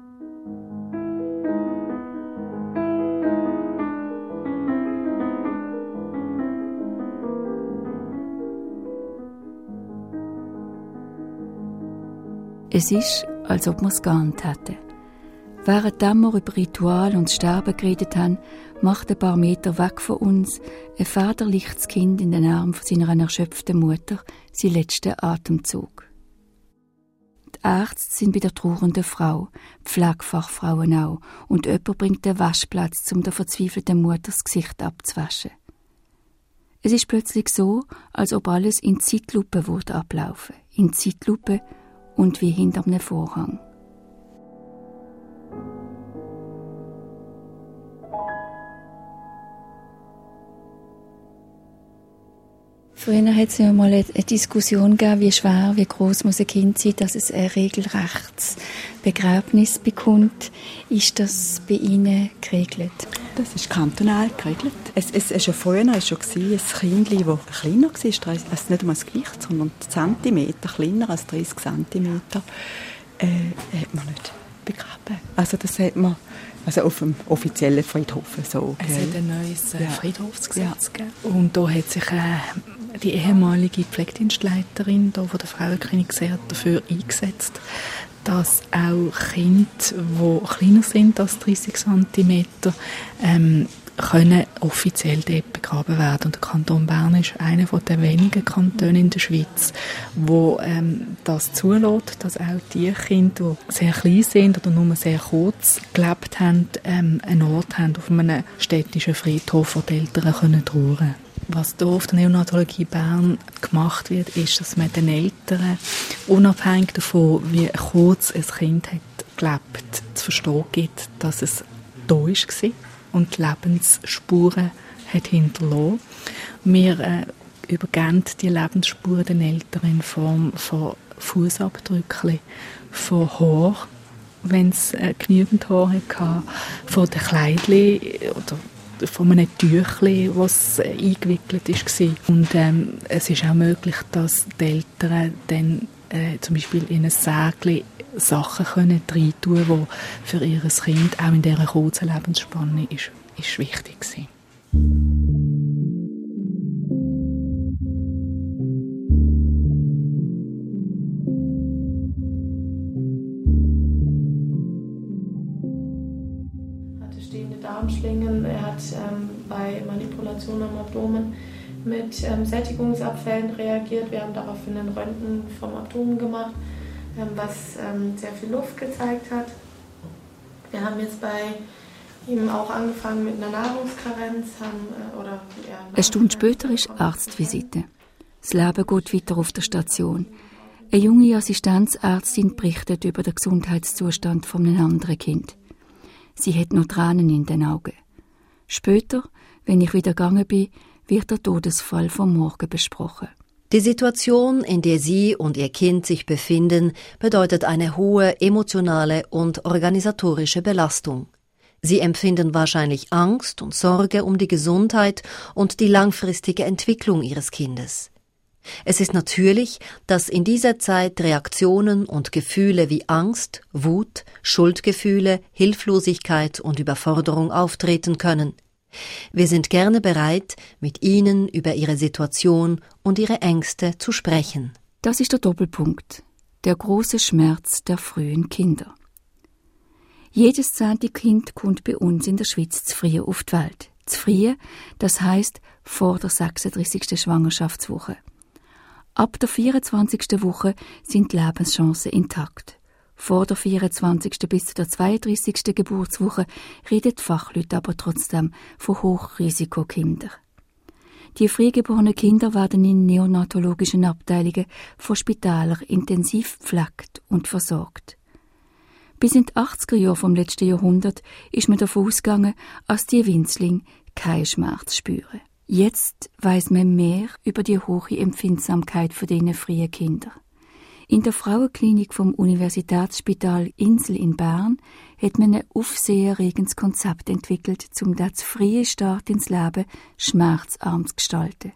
Es ist, als ob wir es geahnt hätten. Während wir über Ritual und Sterben geredet haben, macht ein paar Meter weg von uns ein väterliches Kind in den Armen von seiner erschöpften Mutter seinen letzten Atemzug. Die Ärzte sind bei der trauernden Frau, Pflegefachfrauen auch, und jemand bringt den Waschplatz, um der verzweifelten Mutter das Gesicht abzuwaschen. Es ist plötzlich so, als ob alles in Zeitlupe ablaufen würde. In Zeitlupe und wie hinter einem Vorhang. Früher hat es ja mal eine Diskussion gegeben, wie schwer, wie groß muss ein Kind sein, dass es ein regelrechtes Begräbnis bekommt. Ist das bei Ihnen geregelt? Das ist kantonal geregelt. Es war schon früher ein Kind, das kleiner war, also nicht einmal das Gewicht, sondern Zentimeter kleiner als 30 Zentimeter, hat man nicht begraben. Also das hat man auf dem offiziellen Friedhof so. Es hat ein neues Friedhofsgesetz gegeben. Und da hat sich die ehemalige Pflegedienstleiterin von der Frauenklinik sehr dafür eingesetzt, dass auch Kinder, die kleiner sind als 30 cm, können offiziell dort begraben werden. Und der Kanton Bern ist einer der wenigen Kantone in der Schweiz, wo das zulässt, dass auch die Kinder, die sehr klein sind oder nur sehr kurz gelebt haben, einen Ort haben auf einem städtischen Friedhof, wo die Eltern trauern können. Was hier auf der Neonatologie Bern gemacht wird, ist, dass man den Eltern, unabhängig davon, wie kurz ein Kind hat gelebt, zu verstehen gibt, dass es da war und Lebensspuren hat hinterlassen. Wir übergeben die Lebensspuren den Eltern in Form von Fußabdrücken, von Haar, wenn es genügend Haar hatte, von den Kleidchen oder von einem Tüchlein, das eingewickelt war. Und es ist auch möglich, dass die Eltern dann zum Beispiel in ein Säckchen Sachen reintun können, die für ihr Kind auch in dieser kurzen Lebensspanne ist wichtig war. Hatte stehende Darmschlingen. Er hat bei Manipulation am Abdomen mit Sättigungsabfällen reagiert. Wir haben daraufhin einen Röntgen vom Abdomen gemacht, was sehr viel Luft gezeigt hat. Wir haben jetzt bei ihm auch angefangen mit einer Nahrungskarenz. Eine Stunde später ist Arztvisite. Das Leben geht weiter auf der Station. Eine junge Assistenzärztin berichtet über den Gesundheitszustand von einem anderen Kind. Sie hat noch Tränen in den Augen. Später, wenn ich wieder gegangen bin, wird der Todesfall vom Morgen besprochen. Die Situation, in der sie und ihr Kind sich befinden, bedeutet eine hohe emotionale und organisatorische Belastung. Sie empfinden wahrscheinlich Angst und Sorge um die Gesundheit und die langfristige Entwicklung ihres Kindes. Es ist natürlich, dass in dieser Zeit Reaktionen und Gefühle wie Angst, Wut, Schuldgefühle, Hilflosigkeit und Überforderung auftreten können. Wir sind gerne bereit, mit Ihnen über Ihre Situation und Ihre Ängste zu sprechen. Das ist der Doppelpunkt, der große Schmerz der frühen Kinder. Jedes 10. Kind kommt bei uns in der Schweiz zu früh auf die Welt. Zu früh, das heisst vor der 36. Schwangerschaftswoche. Ab der 24. Woche sind die Lebenschancen intakt. Vor der 24. bis zur 32. Geburtswoche reden die Fachleute aber trotzdem von Hochrisikokindern. Die frühgeborenen Kinder werden in neonatologischen Abteilungen von Spitälern intensiv gepflegt und versorgt. Bis in die 80er Jahre vom letzten Jahrhundert ist man davon ausgegangen, dass die Winzlinge keinen Schmerz spüren. Jetzt weiss man mehr über die hohe Empfindsamkeit von diesen frühen Kindern. In der Frauenklinik vom Universitätsspital Insel in Bern hat man ein aufsehenerregendes Konzept entwickelt, um den zu frühen Start ins Leben schmerzarm zu gestalten.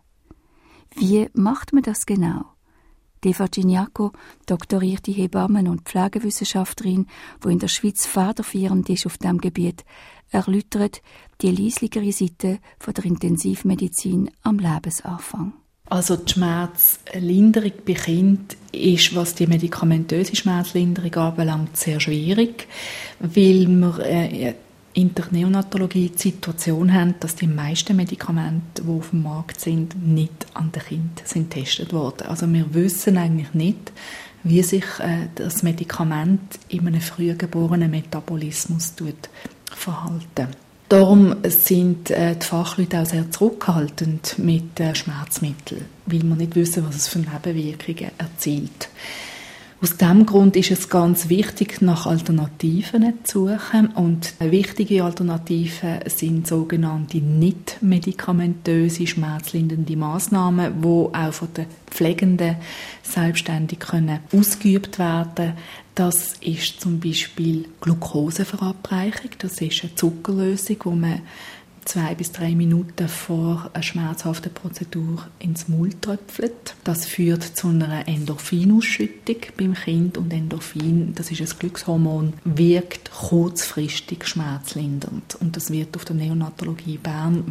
Wie macht man das genau? Eva Gignaco, doktorierte Hebammen- und Pflegewissenschaftlerin, die in der Schweiz federführend ist auf diesem Gebiet, erläutert die leislichere Seite von der Intensivmedizin am Lebensanfang. Also die Schmerzlinderung bei Kindern ist, was die medikamentöse Schmerzlinderung anbelangt, sehr schwierig, weil wir in der Neonatologie die Situation haben, dass die meisten Medikamente, die auf dem Markt sind, nicht an den Kindern getestet worden. Also wir wissen eigentlich nicht, wie sich das Medikament in einem frühgeborenen Metabolismus verhalten. Darum sind die Fachleute auch sehr zurückhaltend mit Schmerzmitteln, weil wir nicht wissen, was es für Nebenwirkungen erzielt. Aus diesem Grund ist es ganz wichtig, nach Alternativen zu suchen. Und wichtige Alternativen sind sogenannte nicht-medikamentöse schmerzlindernde Massnahmen, die auch von den Pflegenden selbstständig ausgeübt werden können. Das ist zum Beispiel Glukoseverabreichung. Das ist eine Zuckerlösung, die man 2 bis 3 Minuten vor einer schmerzhaften Prozedur ins Mund tröpfelt. Das führt zu einer Endorphinausschüttung beim Kind und Endorphin, das ist ein Glückshormon, wirkt kurzfristig schmerzlindernd. Und das wird auf der Neonatologie Bern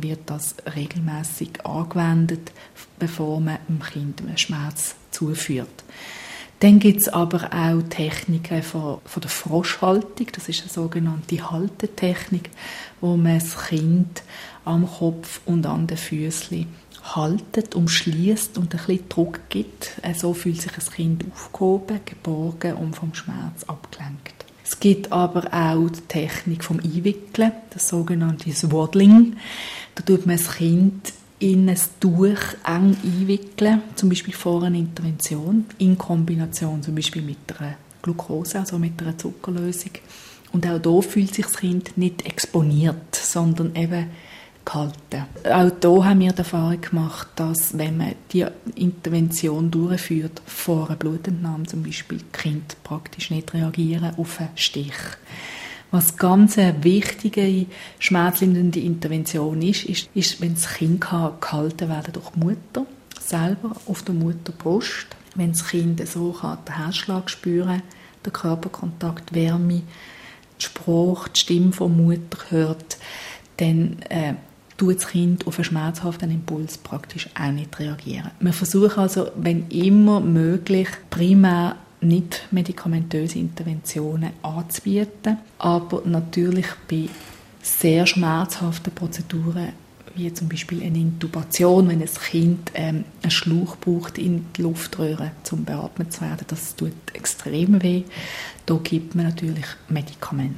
regelmäßig angewendet, bevor man dem Kind einen Schmerz zuführt. Dann gibt es aber auch Techniken von der Froschhaltung. Das ist eine sogenannte Haltetechnik, wo man das Kind am Kopf und an den Füßen haltet, umschließt und ein bisschen Druck gibt. So fühlt sich das Kind aufgehoben, geborgen und vom Schmerz abgelenkt. Es gibt aber auch die Technik vom Einwickeln, das sogenannte Swaddling. Da tut man das Kind in ein Tuch eng einwickeln, zum Beispiel vor einer Intervention, in Kombination zum Beispiel mit einer Glucose, also mit einer Zuckerlösung. Und auch hier fühlt sich das Kind nicht exponiert, sondern eben gehalten. Auch hier haben wir die Erfahrung gemacht, dass, wenn man die Intervention durchführt, vor einer Blutentnahme zum Beispiel, die Kinder praktisch nicht reagieren auf einen Stich. Was ganz eine wichtige, schmerzlindernde Intervention ist, wenn das Kind gehalten werden durch die Mutter, selber auf der Mutterbrust. Wenn das Kind so den Herzschlag spüren, den Körperkontakt, die Wärme, die Sprache, die Stimme der Mutter hört, dann tut das Kind auf einen schmerzhaften Impuls praktisch auch nicht reagieren. Wir versuchen also, wenn immer möglich, primär nicht medikamentöse Interventionen anzubieten, aber natürlich bei sehr schmerzhaften Prozeduren, wie zum Beispiel eine Intubation, wenn ein Kind einen Schlauch braucht in die Luftröhre, um beatmet zu werden, das tut extrem weh. Da gibt man natürlich Medikamente.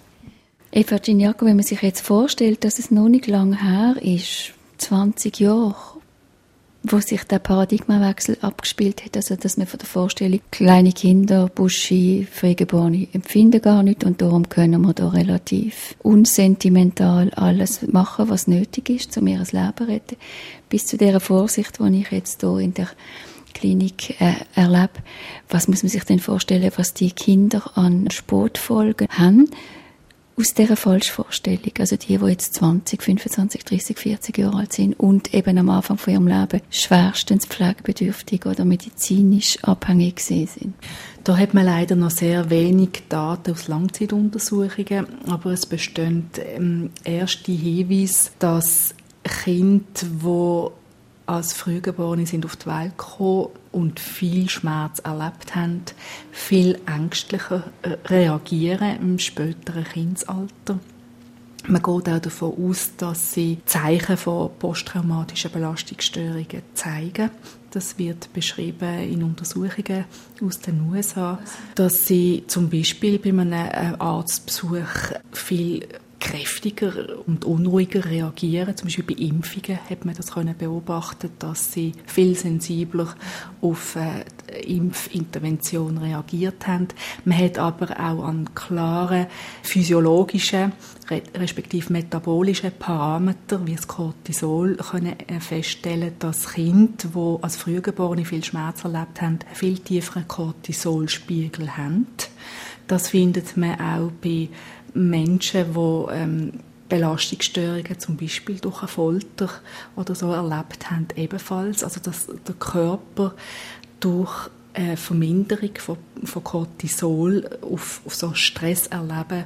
Eva Ciniaco, wenn man sich jetzt vorstellt, dass es noch nicht lange her ist, 20 Jahre, wo sich der Paradigmawechsel abgespielt hat, also dass man von der Vorstellung, kleine Kinder, Buschi, Frühgeborene empfinden gar nicht und darum können wir da relativ unsentimental alles machen, was nötig ist, um ihr Leben zu retten, bis zu dieser Vorsicht, die ich jetzt hier in der Klinik erlebe. Was muss man sich denn vorstellen, was die Kinder an Sportfolgen haben? Aus dieser Falschvorstellung, also die jetzt 20, 25, 30, 40 Jahre alt sind und eben am Anfang von ihrem Leben schwerstens pflegebedürftig oder medizinisch abhängig sind. Da hat man leider noch sehr wenig Daten aus Langzeituntersuchungen, aber es bestehen erste Hinweise, dass Kinder, die als Frühgeborene sind auf die Welt gekommen und viel Schmerz erlebt haben, viel ängstlicher reagieren im späteren Kindesalter. Man geht auch davon aus, dass sie Zeichen von posttraumatischen Belastungsstörungen zeigen. Das wird beschrieben in Untersuchungen aus den USA, dass sie zum Beispiel bei einem Arztbesuch viel kräftiger und unruhiger reagieren. Zum Beispiel bei Impfungen hat man das beobachten, dass sie viel sensibler auf Impfintervention reagiert haben. Man hat aber auch an klaren physiologischen respektive metabolischen Parameter wie das Cortisol können feststellen, dass Kinder, die als Frühgeborene viel Schmerz erlebt haben, einen viel tieferen Cortisolspiegel haben. Das findet man auch bei Menschen, die Belastungsstörungen zum Beispiel durch eine Folter oder so erlebt haben, ebenfalls. Also dass der Körper durch Verminderung von Cortisol auf so Stresserleben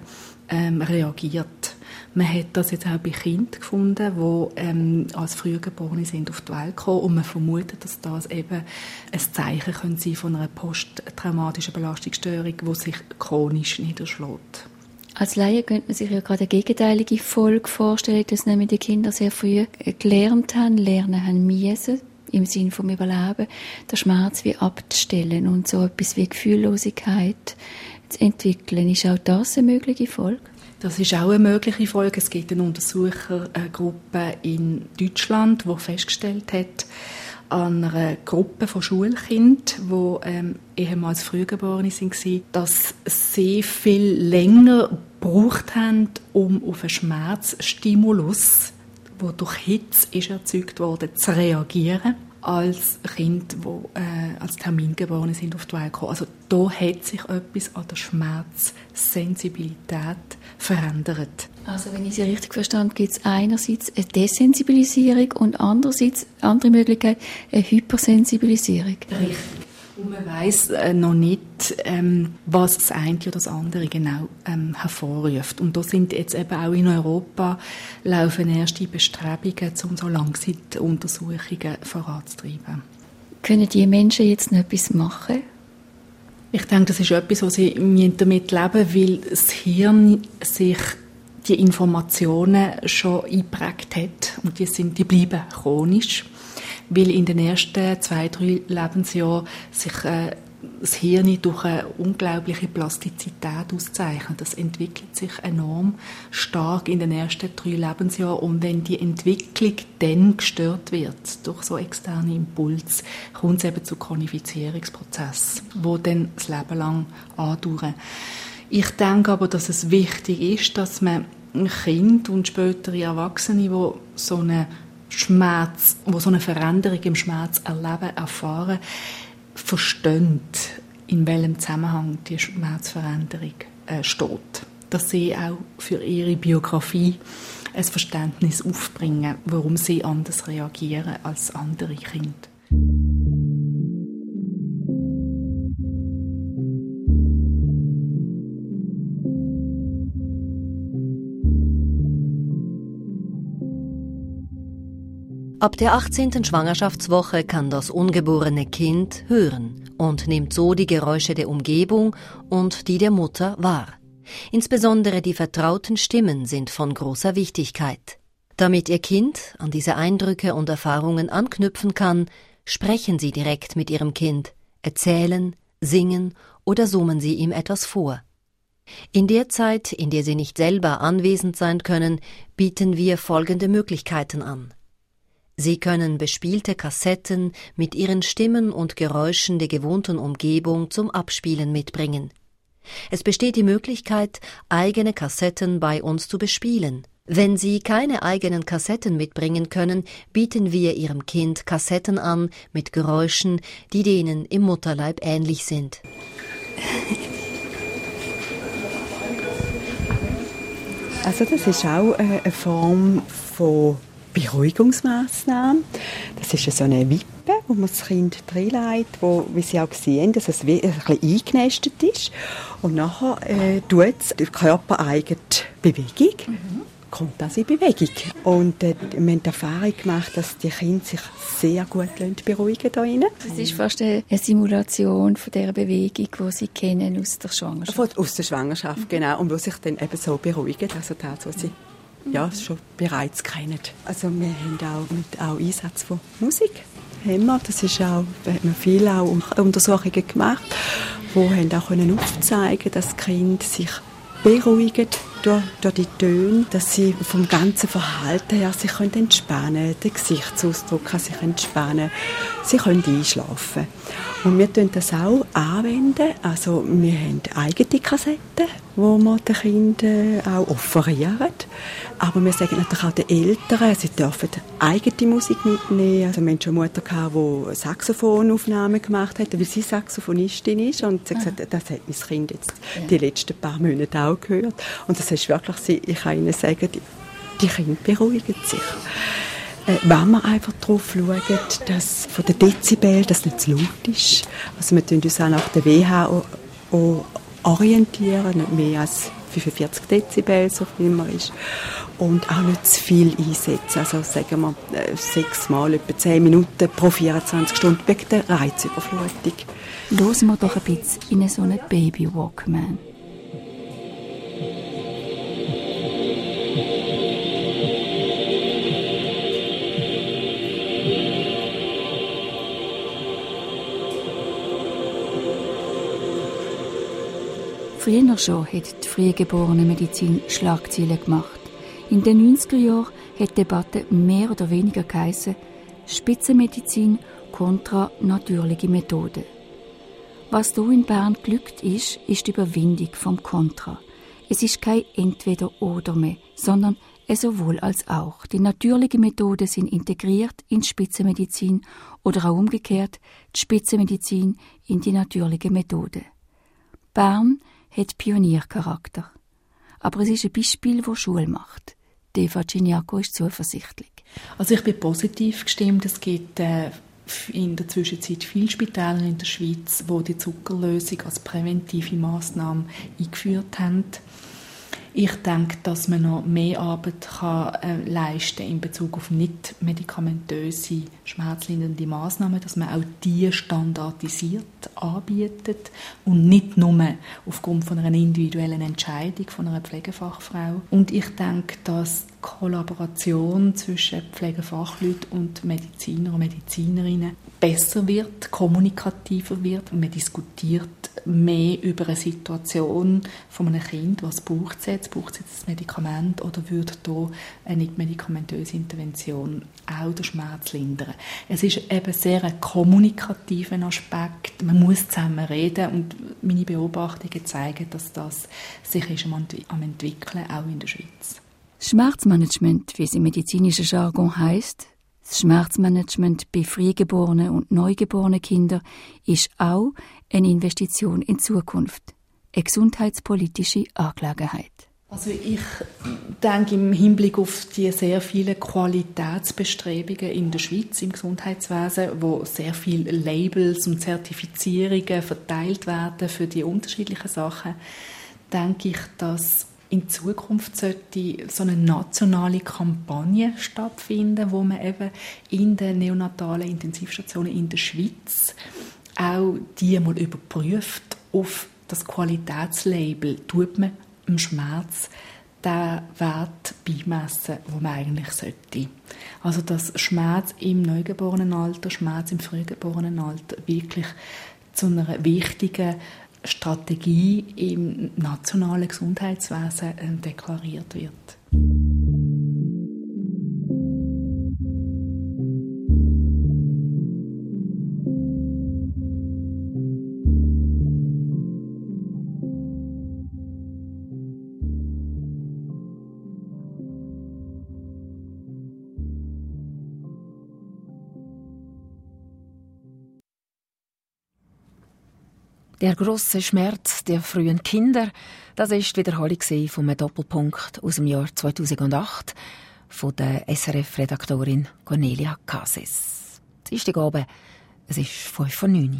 reagiert. Man hat das jetzt auch bei Kindern gefunden, die als Frühgeborene sind auf die Welt gekommen, und man vermutet, dass das eben ein Zeichen sein kann von einer posttraumatischen Belastungsstörung, die sich chronisch niederschlägt. Als Laie könnte man sich ja gerade eine gegenteilige Folge vorstellen, dass nämlich die Kinder sehr früh lernen haben müssen, im Sinne vom Überleben, den Schmerz wie abzustellen und so etwas wie Gefühllosigkeit zu entwickeln. Ist auch das eine mögliche Folge? Das ist auch eine mögliche Folge. Es gibt eine Untersuchergruppe in Deutschland, die festgestellt hat, an einer Gruppe von Schulkindern, die ehemals Frühgeborene waren, dass sie viel länger gebraucht haben, um auf einen Schmerzstimulus, der durch Hitze ist erzeugt wurde, zu reagieren, als Kinder, die als Termingeborene sind auf die Welt gekommen. Also da hat sich etwas an der Schmerzsensibilität verändert. Also wenn ich Sie richtig verstanden, gibt es einerseits eine Desensibilisierung und andererseits, andere Möglichkeit, eine Hypersensibilisierung. Richtig. Und man weiss noch nicht, was das eine oder das andere genau hervorruft. Und da sind jetzt eben auch in Europa laufen erste Bestrebungen, um so Langzeituntersuchungen voranzutreiben. Können die Menschen jetzt noch etwas machen? Ich denke, das ist etwas, was sie damit leben, weil das Hirn sich die Informationen schon eingeprägt hat und die bleiben chronisch, weil in den ersten 2-3 Lebensjahren sich das Hirn durch eine unglaubliche Plastizität auszeichnet. Das entwickelt sich enorm stark in den ersten 3 Lebensjahren und wenn die Entwicklung dann gestört wird durch so externe Impulse, kommt es eben zu Chronifizierungsprozessen, die dann das Leben lang andauern. Ich denke aber, dass es wichtig ist, dass man Kinder und spätere Erwachsene, die so eine Veränderung im Schmerz erfahren, verstehen, in welchem Zusammenhang die Schmerzveränderung steht. Dass sie auch für ihre Biografie ein Verständnis aufbringen, warum sie anders reagieren als andere Kinder. Ab der 18. Schwangerschaftswoche kann das ungeborene Kind hören und nimmt so die Geräusche der Umgebung und die der Mutter wahr. Insbesondere die vertrauten Stimmen sind von großer Wichtigkeit. Damit Ihr Kind an diese Eindrücke und Erfahrungen anknüpfen kann, sprechen Sie direkt mit Ihrem Kind, erzählen, singen oder summen Sie ihm etwas vor. In der Zeit, in der Sie nicht selber anwesend sein können, bieten wir folgende Möglichkeiten an. Sie können bespielte Kassetten mit ihren Stimmen und Geräuschen der gewohnten Umgebung zum Abspielen mitbringen. Es besteht die Möglichkeit, eigene Kassetten bei uns zu bespielen. Wenn Sie keine eigenen Kassetten mitbringen können, bieten wir Ihrem Kind Kassetten an mit Geräuschen, die denen im Mutterleib ähnlich sind. Also das ist auch eine Form von Beruhigungsmaßnahmen. Das ist so eine Wippe, wo man das Kind reinlegt, wo, wie Sie auch sehen, dass es ein bisschen eingenestet ist. Und nachher tut es die körpereigene Bewegung. Kommt das in Bewegung. Und wir haben die Erfahrung gemacht, dass die Kinder sich sehr gut beruhigen da drinnen. Das ist fast eine Simulation von dieser Bewegung, die Sie kennen aus der Schwangerschaft. Aus der Schwangerschaft, genau. Und wo sich dann eben so beruhigen. Also das, was Sie schon bereits kennen. Also wir haben auch Einsatz von Musik. Das ist auch, da hat man viele auch Untersuchungen gemacht, die haben auch aufzeigen können, dass die Kinder sich beruhigen durch die Töne, dass sie vom ganzen Verhalten her sich entspannen können, der Gesichtsausdruck kann sich entspannen, sie können einschlafen. Und wir tun das auch anwenden. Also wir haben eigene Kassetten, die wir den Kindern auch offerieren. Aber wir sagen natürlich auch den Eltern, sie dürfen eigene Musik mitnehmen. Also wir hatten schon eine Mutter, die Saxophonaufnahmen gemacht hat, weil sie Saxophonistin ist. Und sie hat gesagt, das hat mein Kind jetzt die letzten paar Monate auch gehört. Und das ist wirklich, ich kann Ihnen sagen, die Kinder beruhigen sich. Wenn wir einfach darauf schauen, dass von den Dezibel das nicht zu laut ist. Also wir tun uns auch nach der WHO orientieren, nicht mehr als 45 Dezibel, so viel man ist. Und auch nicht zu viel einsetzen. Also sagen wir 6 Mal etwa 10 Minuten pro 24 Stunden wegen der Reizüberflutung. Hören wir doch ein bisschen in so einen Baby-Walkman. Früher schon hat die frühgeborene Medizin Schlagzeilen gemacht. In den 90er Jahren hat die Debatte mehr oder weniger geheissen, Spitzenmedizin kontra natürliche Methoden. Was hier in Bern glückt ist die Überwindung vom Kontra. Es ist kein Entweder-Oder mehr, sondern ein sowohl als auch. Die natürlichen Methoden sind integriert in die Spitzenmedizin oder auch umgekehrt die Spitzenmedizin in die natürliche Methode. Bern hat Pioniercharakter. Aber es ist ein Beispiel, das Schule macht. Eva Ciniaco ist zuversichtlich. Also ich bin positiv gestimmt. Es gibt in der Zwischenzeit viele Spitäler in der Schweiz, die die Zuckerlösung als präventive Massnahme eingeführt haben. Ich denke, dass man noch mehr Arbeit leisten kann in Bezug auf nicht medikamentöse, schmerzlindernde Massnahmen, dass man auch die standardisiert anbietet und nicht nur aufgrund von einer individuellen Entscheidung von einer Pflegefachfrau. Und ich denke, dass die Kollaboration zwischen Pflegefachleuten und Mediziner und Medizinerinnen besser wird, kommunikativer wird und man diskutiert mehr über eine Situation von einem Kind, was braucht es jetzt ein Medikament oder würde hier eine nicht-medikamentöse Intervention auch den Schmerz lindern. Es ist eben sehr ein kommunikativer Aspekt, man muss zusammen reden und meine Beobachtungen zeigen, dass das sich ist am entwickeln, auch in der Schweiz. Schmerzmanagement, wie es im medizinischen Jargon heisst, das Schmerzmanagement bei frühgeborenen und neugeborenen Kindern ist auch eine Investition in Zukunft, eine gesundheitspolitische Angelegenheit. Also ich denke im Hinblick auf die sehr vielen Qualitätsbestrebungen in der Schweiz im Gesundheitswesen, wo sehr viele Labels und Zertifizierungen verteilt werden für die unterschiedlichen Sachen, denke ich, dass in Zukunft sollte so eine nationale Kampagne stattfinden, wo man eben in den neonatalen Intensivstationen in der Schweiz auch die mal überprüft auf das Qualitätslabel. Tut man im Schmerz den Wert beimessen, den man eigentlich sollte. Also dass Schmerz im Neugeborenenalter, Schmerz im Frühgeborenenalter wirklich zu einer wichtigen Strategie im nationalen Gesundheitswesen deklariert wird. Der grosse Schmerz der frühen Kinder, das ist die Wiederholung von einem Doppelpunkt aus dem Jahr 2008 von der SRF-Redaktorin Cornelia Cases. Dienstagabend, es ist 5:09.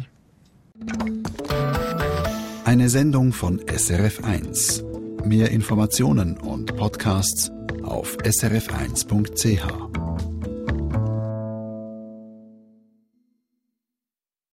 Eine Sendung von SRF1. Mehr Informationen und Podcasts auf srf1.ch.